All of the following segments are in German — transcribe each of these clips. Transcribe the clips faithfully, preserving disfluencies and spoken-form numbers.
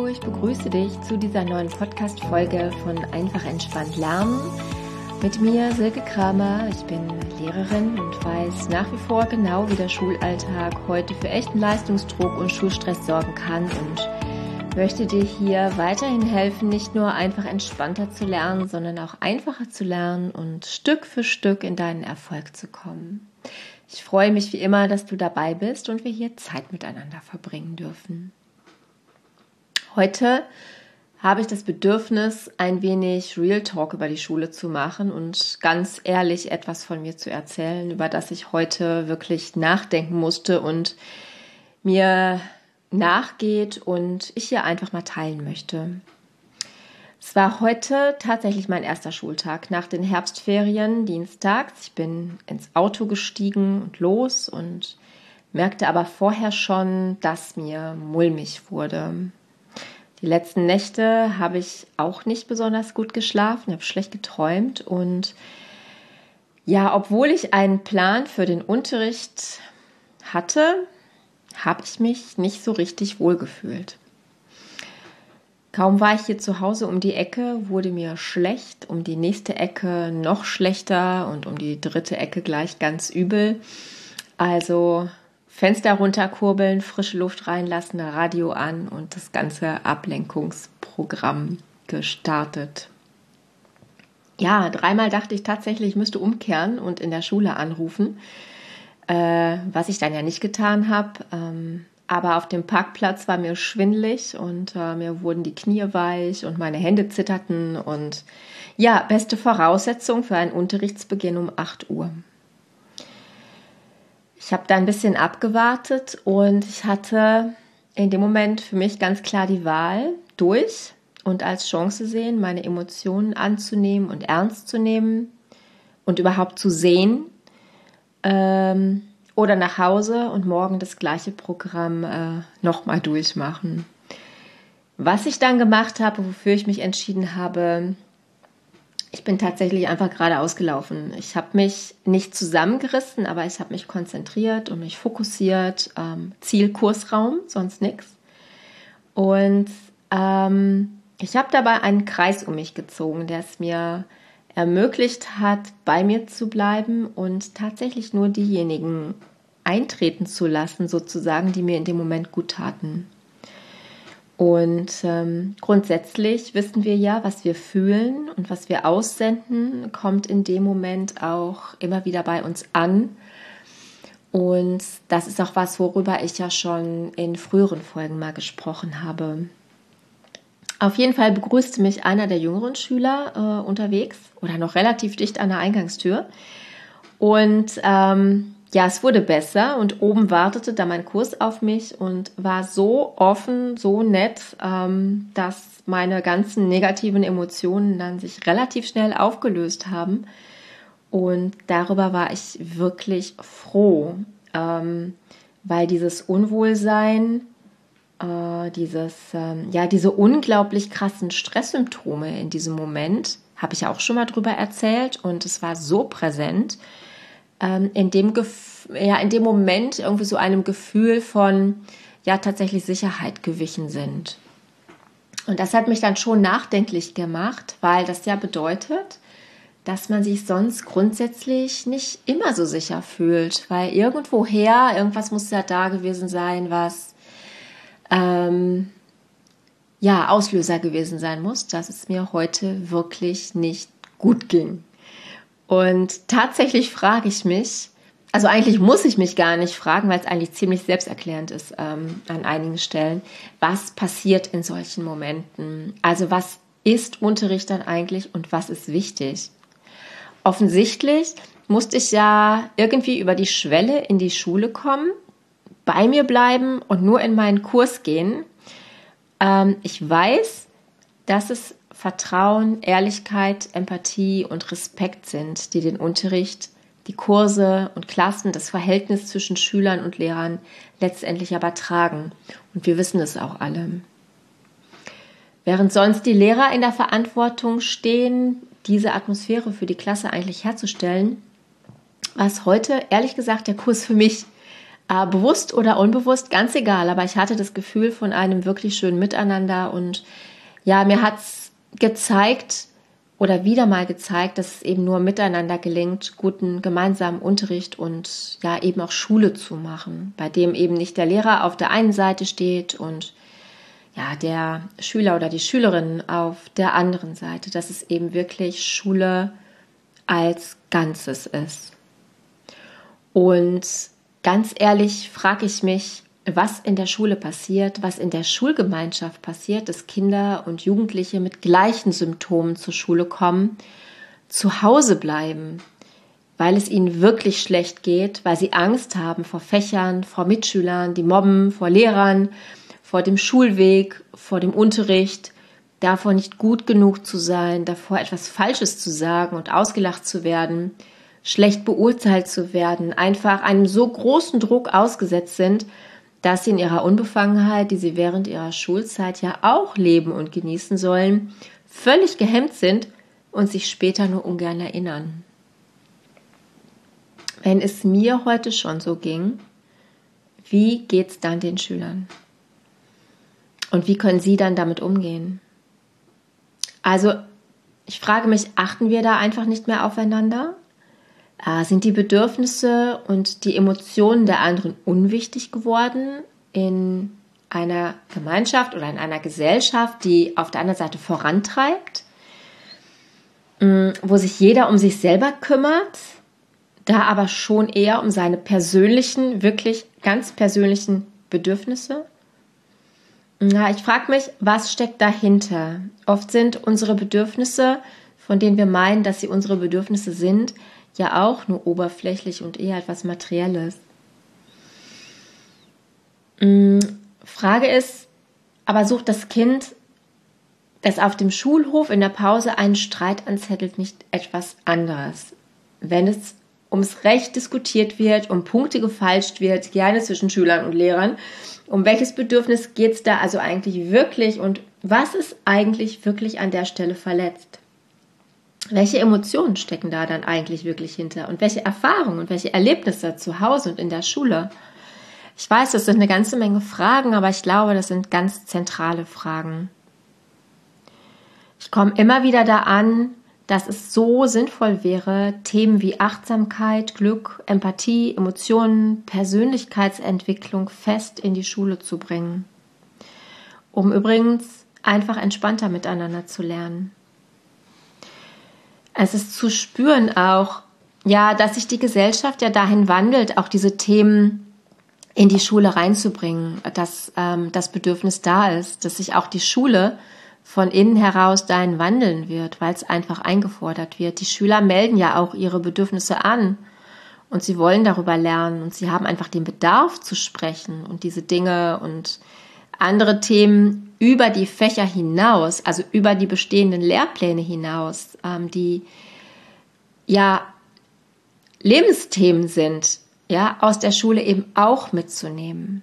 ich begrüße dich zu dieser neuen Podcast-Folge von Einfach entspannt lernen. Mit mir Silke Kramer, ich bin Lehrerin und weiß nach wie vor genau, wie der Schulalltag heute für echten Leistungsdruck und Schulstress sorgen kann und möchte dir hier weiterhin helfen, nicht nur einfach entspannter zu lernen, sondern auch einfacher zu lernen und Stück für Stück in deinen Erfolg zu kommen. Ich freue mich wie immer, dass du dabei bist und wir hier Zeit miteinander verbringen dürfen. Heute habe ich das Bedürfnis, ein wenig Real Talk über die Schule zu machen und ganz ehrlich etwas von mir zu erzählen, über das ich heute wirklich nachdenken musste und mir nachgeht und ich hier einfach mal teilen möchte. Es war heute tatsächlich mein erster Schultag nach den Herbstferien, dienstags. Ich bin ins Auto gestiegen und los und merkte aber vorher schon, dass mir mulmig wurde. Die letzten Nächte habe ich auch nicht besonders gut geschlafen, habe schlecht geträumt und ja, obwohl ich einen Plan für den Unterricht hatte, habe ich mich nicht so richtig wohlgefühlt. Kaum war ich hier zu Hause um die Ecke, wurde mir schlecht, um die nächste Ecke noch schlechter und um die dritte Ecke gleich ganz übel. Also Fenster runterkurbeln, frische Luft reinlassen, Radio an und das ganze Ablenkungsprogramm gestartet. Ja, dreimal dachte ich tatsächlich, ich müsste umkehren und in der Schule anrufen, äh, was ich dann ja nicht getan habe. Ähm, Aber auf dem Parkplatz war mir schwindelig und äh, mir wurden die Knie weich und meine Hände zitterten. Und ja, beste Voraussetzung für einen Unterrichtsbeginn um acht Uhr. Ich habe da ein bisschen abgewartet und ich hatte in dem Moment für mich ganz klar die Wahl, durch und als Chance sehen, meine Emotionen anzunehmen und ernst zu nehmen und überhaupt zu sehen, ähm, oder nach Hause und morgen das gleiche Programm äh, nochmal durchmachen. Was ich dann gemacht habe, wofür ich mich entschieden habe, ich bin tatsächlich einfach geradeaus gelaufen. Ich habe mich nicht zusammengerissen, aber ich habe mich konzentriert und mich fokussiert. Ähm, Ziel, Kursraum, sonst nichts. Und ähm, ich habe dabei einen Kreis um mich gezogen, der es mir ermöglicht hat, bei mir zu bleiben und tatsächlich nur diejenigen eintreten zu lassen, sozusagen, die mir in dem Moment gut taten. Und ähm, grundsätzlich wissen wir ja, was wir fühlen und was wir aussenden, kommt in dem Moment auch immer wieder bei uns an. Und das ist auch was, worüber ich ja schon in früheren Folgen mal gesprochen habe. Auf jeden Fall begrüßte mich einer der jüngeren Schüler äh, unterwegs oder noch relativ dicht an der Eingangstür. Und ähm, ja, es wurde besser und oben wartete da mein Kurs auf mich und war so offen, so nett, ähm, dass meine ganzen negativen Emotionen dann sich relativ schnell aufgelöst haben. Und darüber war ich wirklich froh, ähm, weil dieses Unwohlsein, Äh, dieses, ähm, ja, diese unglaublich krassen Stresssymptome in diesem Moment, habe ich auch schon mal drüber erzählt und es war so präsent, ähm, in dem Gef- ja, in dem Moment irgendwie so einem Gefühl von, ja, tatsächlich Sicherheit gewichen sind. Und das hat mich dann schon nachdenklich gemacht, weil das ja bedeutet, dass man sich sonst grundsätzlich nicht immer so sicher fühlt, weil irgendwoher, irgendwas muss ja da gewesen sein, was Ähm, ja, Auslöser gewesen sein muss, dass es mir heute wirklich nicht gut ging. Und tatsächlich frage ich mich, also eigentlich muss ich mich gar nicht fragen, weil es eigentlich ziemlich selbsterklärend ist ähm, an einigen Stellen, was passiert in solchen Momenten? Also was ist Unterricht dann eigentlich und was ist wichtig? Offensichtlich musste ich ja irgendwie über die Schwelle in die Schule kommen, bei mir bleiben und nur in meinen Kurs gehen. Ähm, ich weiß, dass es Vertrauen, Ehrlichkeit, Empathie und Respekt sind, die den Unterricht, die Kurse und Klassen, das Verhältnis zwischen Schülern und Lehrern letztendlich aber tragen. Und wir wissen es auch alle. Während sonst die Lehrer in der Verantwortung stehen, diese Atmosphäre für die Klasse eigentlich herzustellen, war es heute, ehrlich gesagt, der Kurs für mich. Äh, bewusst oder unbewusst, ganz egal, aber ich hatte das Gefühl von einem wirklich schönen Miteinander und ja, mir hat's gezeigt oder wieder mal gezeigt, dass es eben nur miteinander gelingt, guten gemeinsamen Unterricht und ja eben auch Schule zu machen, bei dem eben nicht der Lehrer auf der einen Seite steht und ja, der Schüler oder die Schülerin auf der anderen Seite, dass es eben wirklich Schule als Ganzes ist. Und ganz ehrlich frage ich mich, was in der Schule passiert, was in der Schulgemeinschaft passiert, dass Kinder und Jugendliche mit gleichen Symptomen zur Schule kommen, zu Hause bleiben, weil es ihnen wirklich schlecht geht, weil sie Angst haben vor Fächern, vor Mitschülern, die mobben, vor Lehrern, vor dem Schulweg, vor dem Unterricht, davor nicht gut genug zu sein, davor etwas Falsches zu sagen und ausgelacht zu werden, schlecht beurteilt zu werden, einfach einem so großen Druck ausgesetzt sind, dass sie in ihrer Unbefangenheit, die sie während ihrer Schulzeit ja auch leben und genießen sollen, völlig gehemmt sind und sich später nur ungern erinnern. Wenn es mir heute schon so ging, wie geht's dann den Schülern? Und wie können sie dann damit umgehen? Also, ich frage mich, achten wir da einfach nicht mehr aufeinander? Äh, sind die Bedürfnisse und die Emotionen der anderen unwichtig geworden in einer Gemeinschaft oder in einer Gesellschaft, die auf der anderen Seite vorantreibt, mh, wo sich jeder um sich selber kümmert, da aber schon eher um seine persönlichen, wirklich ganz persönlichen Bedürfnisse? Na, ich frage mich, was steckt dahinter? Oft sind unsere Bedürfnisse, von denen wir meinen, dass sie unsere Bedürfnisse sind, ja auch nur oberflächlich und eher etwas Materielles. Mhm. Frage ist, aber sucht das Kind, das auf dem Schulhof in der Pause einen Streit anzettelt, nicht etwas anderes? Wenn es ums Recht diskutiert wird, um Punkte gefeilscht wird, gerne zwischen Schülern und Lehrern, um welches Bedürfnis geht es da also eigentlich wirklich und was ist eigentlich wirklich an der Stelle verletzt? Welche Emotionen stecken da dann eigentlich wirklich hinter und welche Erfahrungen und welche Erlebnisse zu Hause und in der Schule? Ich weiß, das sind eine ganze Menge Fragen, aber ich glaube, das sind ganz zentrale Fragen. Ich komme immer wieder da an, dass es so sinnvoll wäre, Themen wie Achtsamkeit, Glück, Empathie, Emotionen, Persönlichkeitsentwicklung fest in die Schule zu bringen, um übrigens einfach entspannter miteinander zu lernen. Es ist zu spüren auch, ja, dass sich die Gesellschaft ja dahin wandelt, auch diese Themen in die Schule reinzubringen, dass ähm, das Bedürfnis da ist, dass sich auch die Schule von innen heraus dahin wandeln wird, weil es einfach eingefordert wird. Die Schüler melden ja auch ihre Bedürfnisse an und sie wollen darüber lernen und sie haben einfach den Bedarf zu sprechen und diese Dinge und andere Themen über die Fächer hinaus, also über die bestehenden Lehrpläne hinaus, ähm, die ja Lebensthemen sind, ja, aus der Schule eben auch mitzunehmen.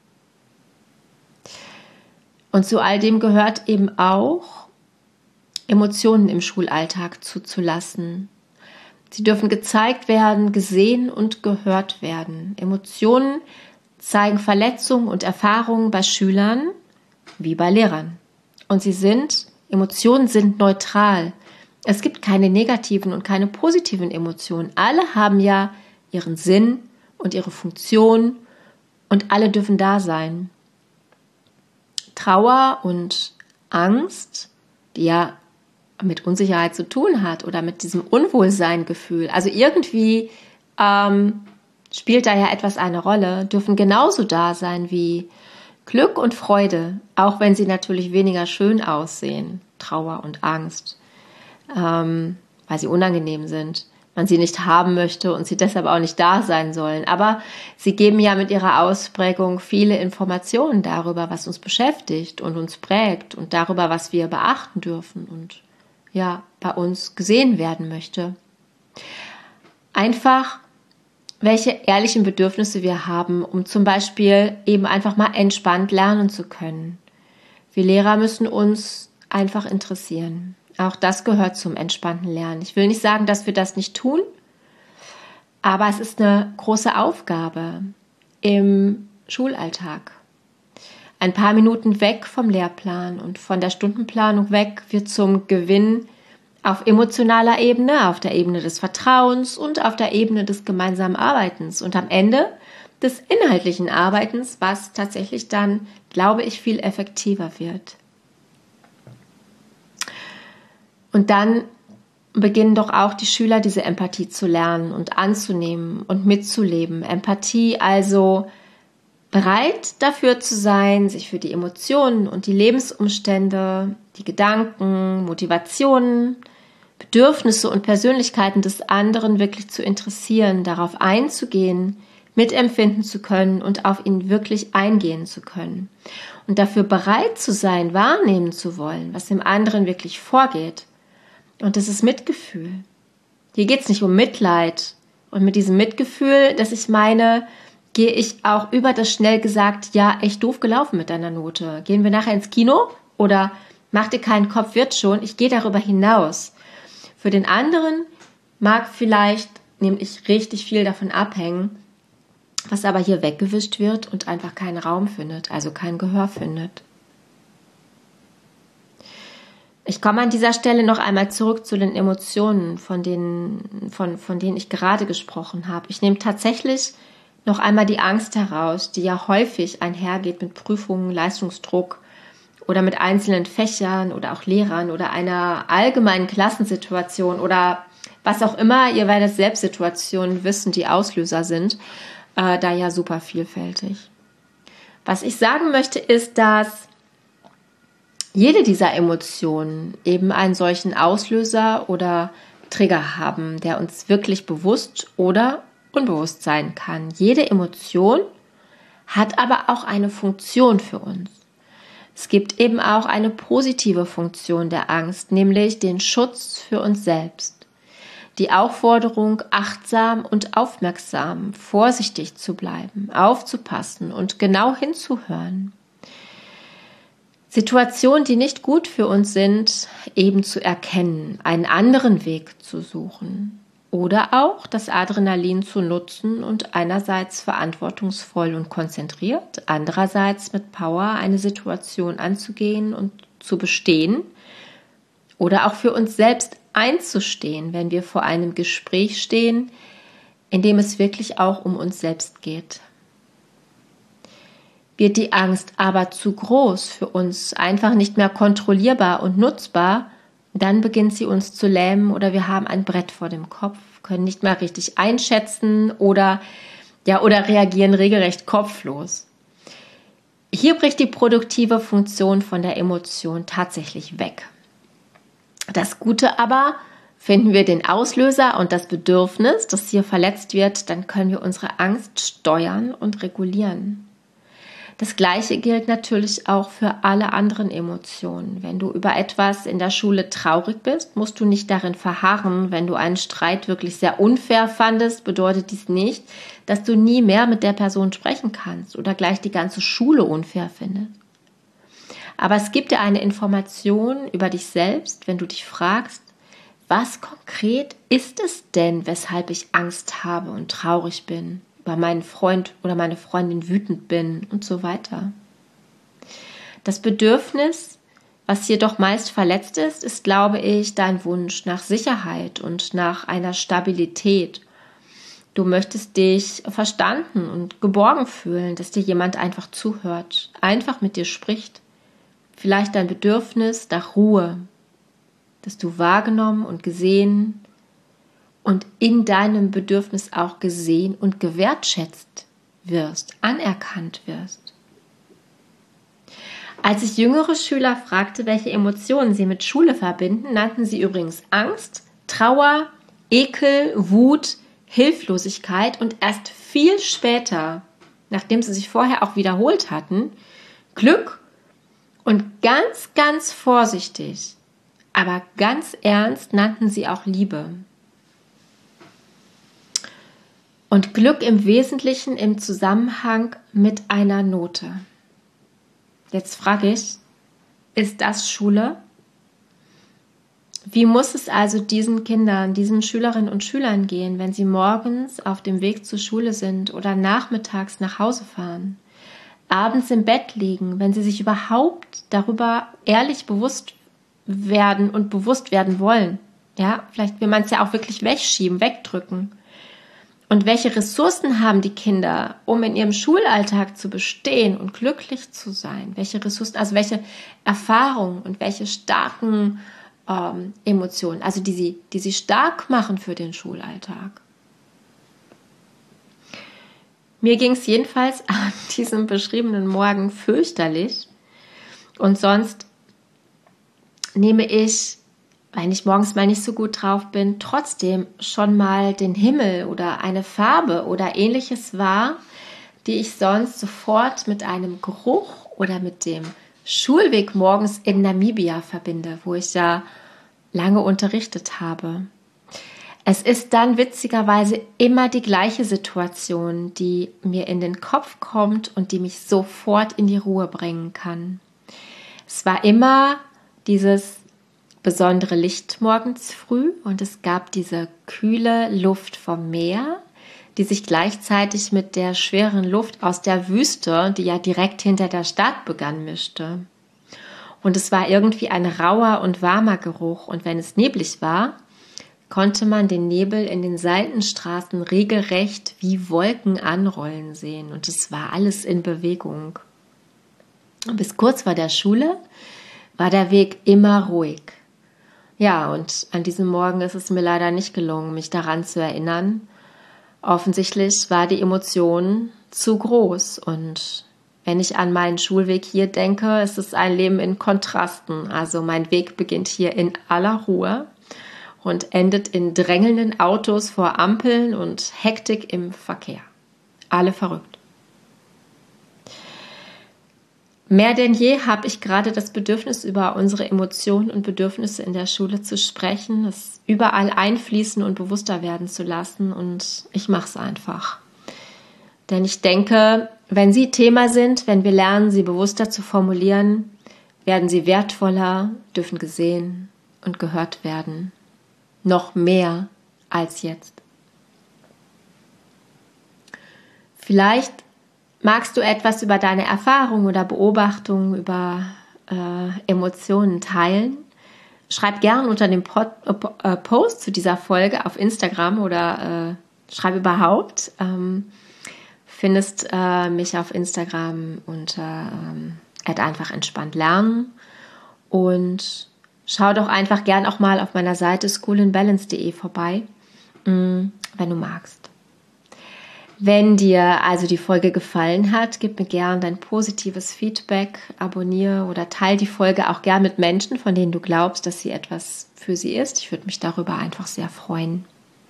Und zu all dem gehört eben auch, Emotionen im Schulalltag zuzulassen. Sie dürfen gezeigt werden, gesehen und gehört werden. Emotionen zeigen Verletzungen und Erfahrungen bei Schülern wie bei Lehrern. Und sie sind, Emotionen sind neutral. Es gibt keine negativen und keine positiven Emotionen. Alle haben ja ihren Sinn und ihre Funktion und alle dürfen da sein. Trauer und Angst, die ja mit Unsicherheit zu tun hat oder mit diesem Unwohlseingefühl, also irgendwie ähm, spielt da ja etwas eine Rolle, dürfen genauso da sein wie Glück und Freude, auch wenn sie natürlich weniger schön aussehen, Trauer und Angst, ähm, weil sie unangenehm sind, man sie nicht haben möchte und sie deshalb auch nicht da sein sollen. Aber sie geben ja mit ihrer Ausprägung viele Informationen darüber, was uns beschäftigt und uns prägt und darüber, was wir beachten dürfen und ja, bei uns gesehen werden möchte. Einfach, welche ehrlichen Bedürfnisse wir haben, um zum Beispiel eben einfach mal entspannt lernen zu können. Wir Lehrer müssen uns einfach interessieren. Auch das gehört zum entspannten Lernen. Ich will nicht sagen, dass wir das nicht tun, aber es ist eine große Aufgabe, im Schulalltag. Ein paar Minuten weg vom Lehrplan und von der Stundenplanung weg wird zum Gewinn auf emotionaler Ebene, auf der Ebene des Vertrauens und auf der Ebene des gemeinsamen Arbeitens und am Ende des inhaltlichen Arbeitens, was tatsächlich dann, glaube ich, viel effektiver wird. Und dann beginnen doch auch die Schüler diese Empathie zu lernen und anzunehmen und mitzuleben. Empathie also bereit dafür zu sein, sich für die Emotionen und die Lebensumstände, die Gedanken, Motivationen, Bedürfnisse und Persönlichkeiten des anderen wirklich zu interessieren, darauf einzugehen, mitempfinden zu können und auf ihn wirklich eingehen zu können. Und dafür bereit zu sein, wahrnehmen zu wollen, was im anderen wirklich vorgeht. Und das ist Mitgefühl. Hier geht es nicht um Mitleid. Und mit diesem Mitgefühl, das ich meine, gehe ich auch über das schnell gesagt, ja, echt doof gelaufen mit deiner Note. Gehen wir nachher ins Kino? Oder mach dir keinen Kopf, wird schon. Ich gehe darüber hinaus. Für den anderen mag vielleicht nämlich richtig viel davon abhängen, was aber hier weggewischt wird und einfach keinen Raum findet, also kein Gehör findet. Ich komme an dieser Stelle noch einmal zurück zu den Emotionen, von denen, von, von denen ich gerade gesprochen habe. Ich nehme tatsächlich noch einmal die Angst heraus, die ja häufig einhergeht mit Prüfungen, Leistungsdruck oder mit einzelnen Fächern oder auch Lehrern oder einer allgemeinen Klassensituation oder was auch immer. Ihr werdet selbst Situationen wissen, die Auslöser sind, äh, da ja super vielfältig. Was ich sagen möchte, ist, dass jede dieser Emotionen eben einen solchen Auslöser oder Trigger haben, der uns wirklich bewusst oder unbewusst sein kann. Jede Emotion hat aber auch eine Funktion für uns. Es gibt eben auch eine positive Funktion der Angst, nämlich den Schutz für uns selbst. Die Aufforderung, achtsam und aufmerksam, vorsichtig zu bleiben, aufzupassen und genau hinzuhören. Situationen, die nicht gut für uns sind, eben zu erkennen, einen anderen Weg zu suchen oder auch das Adrenalin zu nutzen und einerseits verantwortungsvoll und konzentriert, andererseits mit Power eine Situation anzugehen und zu bestehen oder auch für uns selbst einzustehen, wenn wir vor einem Gespräch stehen, in dem es wirklich auch um uns selbst geht. Wird die Angst aber zu groß für uns, einfach nicht mehr kontrollierbar und nutzbar, dann beginnt sie uns zu lähmen oder wir haben ein Brett vor dem Kopf, können nicht mehr richtig einschätzen oder, ja, oder reagieren regelrecht kopflos. Hier bricht die produktive Funktion von der Emotion tatsächlich weg. Das Gute aber, finden wir den Auslöser und das Bedürfnis, das hier verletzt wird, dann können wir unsere Angst steuern und regulieren. Das Gleiche gilt natürlich auch für alle anderen Emotionen. Wenn du über etwas in der Schule traurig bist, musst du nicht darin verharren. Wenn du einen Streit wirklich sehr unfair fandest, bedeutet dies nicht, dass du nie mehr mit der Person sprechen kannst oder gleich die ganze Schule unfair findest. Aber es gibt dir eine Information über dich selbst, wenn du dich fragst, was konkret ist es denn, weshalb ich Angst habe und traurig bin, über meinen Freund oder meine Freundin wütend bin und so weiter. Das Bedürfnis, was hier doch meist verletzt ist, ist, glaube ich, dein Wunsch nach Sicherheit und nach einer Stabilität. Du möchtest dich verstanden und geborgen fühlen, dass dir jemand einfach zuhört, einfach mit dir spricht. Vielleicht dein Bedürfnis nach Ruhe, dass du wahrgenommen und gesehen und in deinem Bedürfnis auch gesehen und gewertschätzt wirst, anerkannt wirst. Als ich jüngere Schüler fragte, welche Emotionen sie mit Schule verbinden, nannten sie übrigens Angst, Trauer, Ekel, Wut, Hilflosigkeit und erst viel später, nachdem sie sich vorher auch wiederholt hatten, Glück und ganz, ganz vorsichtig, aber ganz ernst nannten sie auch Liebe. Und Glück im Wesentlichen im Zusammenhang mit einer Note. Jetzt frage ich, ist das Schule? Wie muss es also diesen Kindern, diesen Schülerinnen und Schülern gehen, wenn sie morgens auf dem Weg zur Schule sind oder nachmittags nach Hause fahren, abends im Bett liegen, wenn sie sich überhaupt darüber ehrlich bewusst werden und bewusst werden wollen? Ja, vielleicht will man es ja auch wirklich wegschieben, wegdrücken. Und welche Ressourcen haben die Kinder, um in ihrem Schulalltag zu bestehen und glücklich zu sein? Welche Ressourcen, also welche Erfahrungen und welche starken ähm, Emotionen, also die sie, die sie stark machen für den Schulalltag? Mir ging es jedenfalls an diesem beschriebenen Morgen fürchterlich. Und sonst nehme ich, wenn ich morgens mal nicht so gut drauf bin, trotzdem schon mal den Himmel oder eine Farbe oder ähnliches wahr, die ich sonst sofort mit einem Geruch oder mit dem Schulweg morgens in Namibia verbinde, wo ich ja lange unterrichtet habe. Es ist dann witzigerweise immer die gleiche Situation, die mir in den Kopf kommt und die mich sofort in die Ruhe bringen kann. Es war immer dieses besondere Licht morgens früh und es gab diese kühle Luft vom Meer, die sich gleichzeitig mit der schweren Luft aus der Wüste, die ja direkt hinter der Stadt begann, mischte. Und es war irgendwie ein rauer und warmer Geruch und wenn es neblig war, konnte man den Nebel in den Seitenstraßen regelrecht wie Wolken anrollen sehen und es war alles in Bewegung. Bis kurz vor der Schule war der Weg immer ruhig. Ja, und an diesem Morgen ist es mir leider nicht gelungen, mich daran zu erinnern. Offensichtlich war die Emotion zu groß und wenn ich an meinen Schulweg hier denke, ist es ein Leben in Kontrasten. Also mein Weg beginnt hier in aller Ruhe und endet in drängelnden Autos vor Ampeln und Hektik im Verkehr. Alle verrückt. Mehr denn je habe ich gerade das Bedürfnis, über unsere Emotionen und Bedürfnisse in der Schule zu sprechen, es überall einfließen und bewusster werden zu lassen und ich mache es einfach. Denn ich denke, wenn sie Thema sind, wenn wir lernen, sie bewusster zu formulieren, werden sie wertvoller, dürfen gesehen und gehört werden. Noch mehr als jetzt. Vielleicht magst du etwas über deine Erfahrungen oder Beobachtungen über äh, Emotionen teilen? Schreib gern unter dem Pod, äh, Post zu dieser Folge auf Instagram oder äh, schreib überhaupt. Ähm, findest äh, mich auf Instagram unter ähm, einfach entspannt lernen und schau doch einfach gern auch mal auf meiner Seite school in balance punkt de vorbei, mh, wenn du magst. Wenn dir also die Folge gefallen hat, gib mir gern dein positives Feedback, abonniere oder teile die Folge auch gern mit Menschen, von denen du glaubst, dass sie etwas für sie ist. Ich würde mich darüber einfach sehr freuen.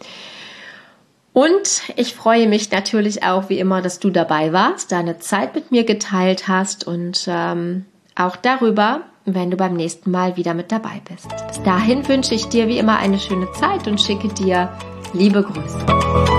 Und ich freue mich natürlich auch wie immer, dass du dabei warst, deine Zeit mit mir geteilt hast und ähm, auch darüber, wenn du beim nächsten Mal wieder mit dabei bist. Bis dahin wünsche ich dir wie immer eine schöne Zeit und schicke dir liebe Grüße.